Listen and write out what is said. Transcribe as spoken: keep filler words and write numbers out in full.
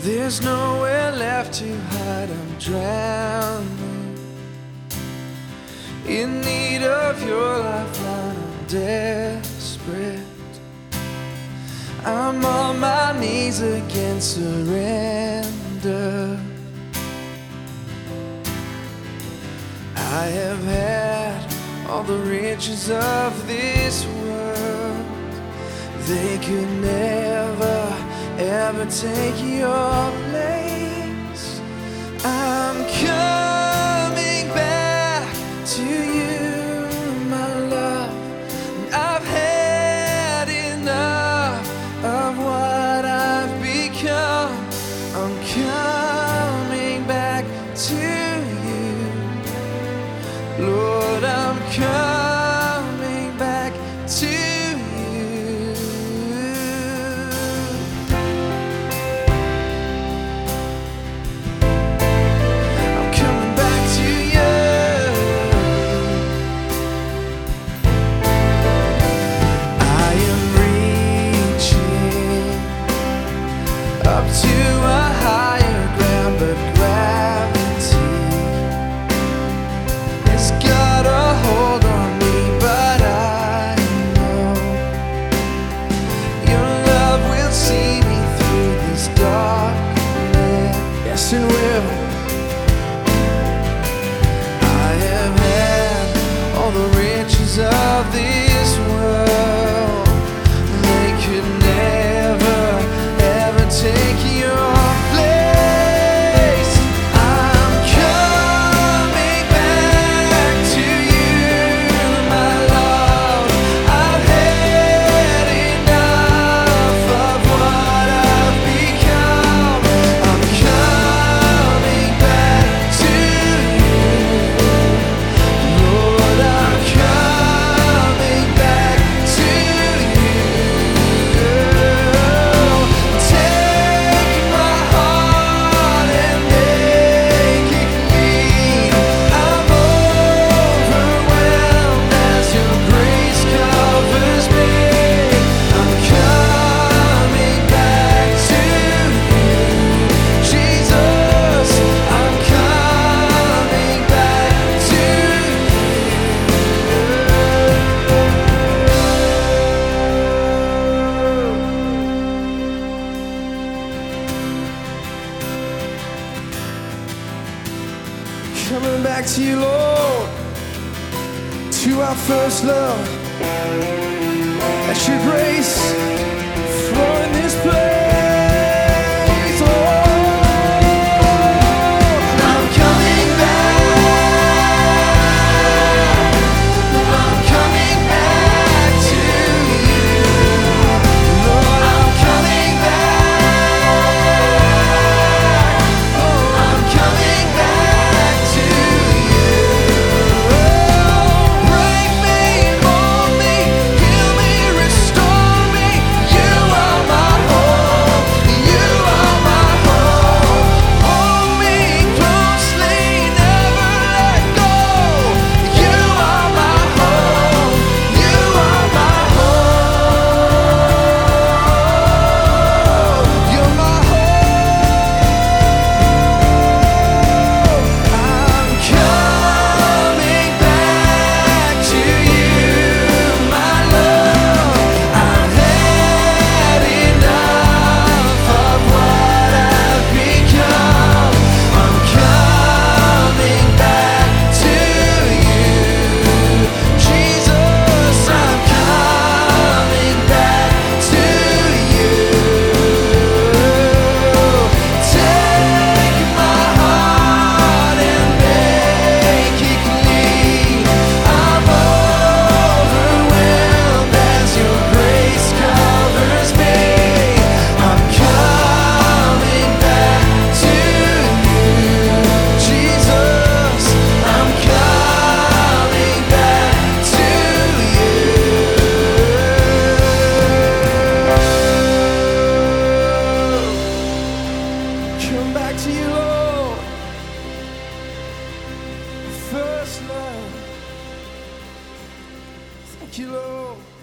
There's nowhere left to hide, I'm drowning in need of your lifeline, I'm desperate. I'm on my knees again, surrender. I have had all the riches of this world. They could never, ever take your place. I'm coming back to you, my love. I've had enough of what I've become. I'm coming back to you, Lord. I'm coming back to you. I'm coming back to you. I am reaching up to a higher ground, but gravity has got a hold on me. But I know your love will see me through this darkness. Yes, it will. I have had all the riches of this world. They could never, ever take your place. I'm coming back to you, my love. I've had enough of what I've become. I'm coming back to you, Lord. I'm coming back to you. Take my heart and make it clean. I'm overwhelmed as your grace covers me. I'm coming back to you, Jesus. I'm coming back to Coming back to you, Lord, to our first love. Let your grace flow in this place. Oh, I'm coming back. I'm coming back to you, Lord. I'm coming back. Oh, I'm coming back to you. Break me, mold me, heal me, restore me. You are my hope. You are my hope. Hold me closely, never let go. You are my hope. You are my hope. You're my hope. I'm coming back to you, my love. I've had enough of what I've become. I'm coming back to you, Jesus. I'm coming back to you. Take my heart and make it clean. I'm overwhelmed as your grace covers me. I'm coming back to you, Jesus. I'm coming back to you. Come back to you, Lord. First love. Thank you, Lord.